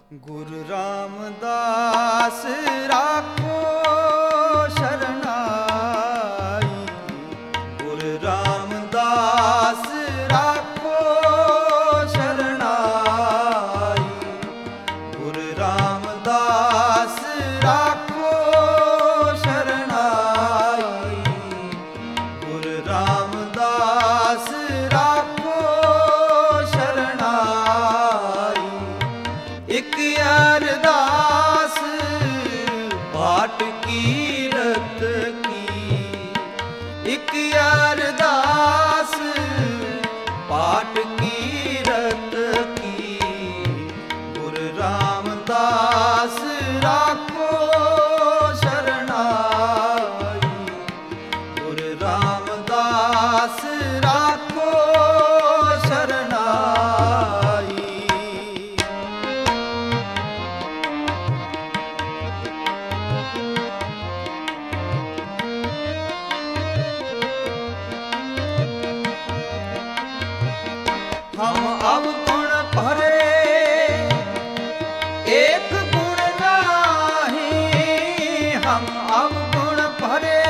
गुरु रामदास राखो शरणाई। गुरु रामदास राखो शरणाई। गुरु रामदास राखो शरणाई। गुरु रामदास राखो शरणाई। एक अरदास बाट कीरत की। एक अरदास बाट कीरत की। गुरु रामदास राखो शरणाई। गुरु रामदास राखो शरणाई। हम अब गुण भरे एक गुण नाही। हम अब गुण भरे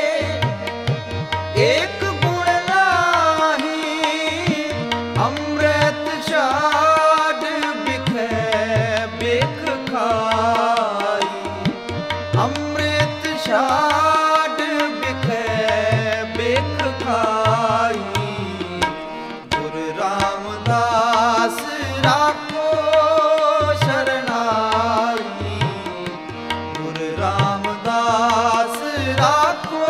एक गुण नाही। अमृत छाड़ बिखे बिख खाई। अमृत छाड़ बिखे बिख खाई। गुरु रामदास राखो शरणाई। गुरु रामदास राखो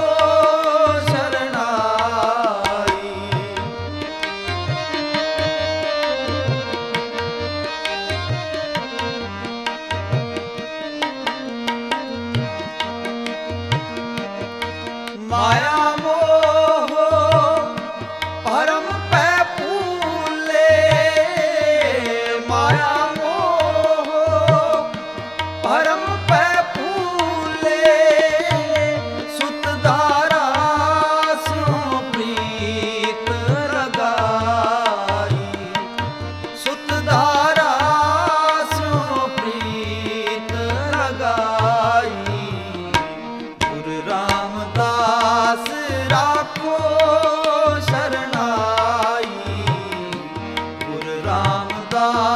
शरणाई। माया मोह परम पै फूले। माया मोह परम पै फूले। सुत दारा सो प्रीत लगाई। सुत दारा सो प्रीत लगाई। गुरु रामदास राखो शरणाई। गुरु रामदास